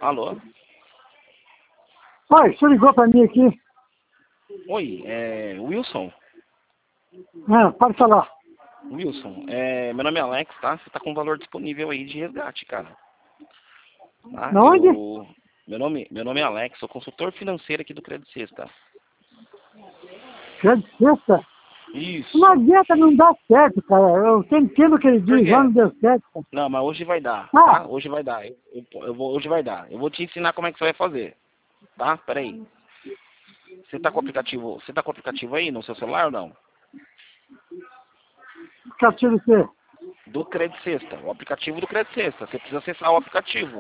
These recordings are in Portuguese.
Alô? Oi, você ligou pra mim aqui? Oi, Wilson? Pode falar. Wilson, meu nome é Alex, tá? Você tá com um valor disponível aí de resgate, cara. Tá? Na onde? Meu nome é Alex, sou consultor financeiro aqui do Credit Suisse, tá? Já de sexta? Não Isso. adianta, não dá certo, cara. Eu entendo aquele Por dia, já quê? não deu certo, cara. Não, mas hoje vai dar, Ah, tá? Hoje vai dar. Hoje vai dar. Eu vou te ensinar como é que você vai fazer, tá? Peraí. Você tá com o aplicativo aí no seu celular ou não? aplicativo de quê? Do Credit Sexta, o aplicativo do Credit Sexta. Você precisa acessar o aplicativo.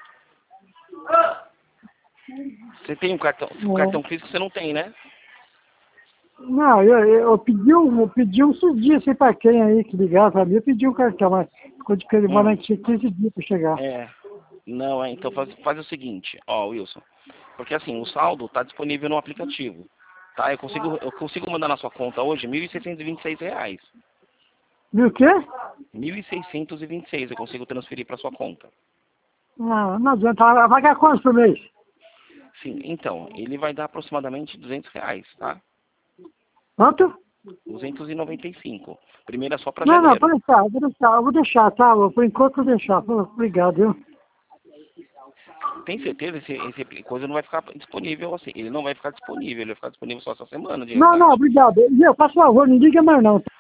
Você tem um cartão físico, você não tem, né? Não, eu pedi uns dias, sei pra quem aí que ligava pra mim, eu pedi um cartão, mas ficou de demorando 15 dias pra chegar. Não, então faz o seguinte, ó, Wilson. Porque assim, o saldo tá disponível no aplicativo. Tá? Eu consigo mandar na sua conta hoje R$ 1.626. Viu o quê? 1.626 eu consigo transferir para sua conta. Não adianta, vai pagar quanto por mês? Sim, então, ele vai dar aproximadamente R$ 200, tá? Quanto? 295. Primeiro é só para Não, janeiro. pode deixar, eu vou deixar, tá? Por enquanto eu vou deixar. Obrigado, viu? Tem certeza esse coisa não vai ficar disponível assim? Ele não vai ficar disponível, ele vai ficar disponível só essa semana de Não, resgate. obrigado. Meu, faz favor, não diga mais não.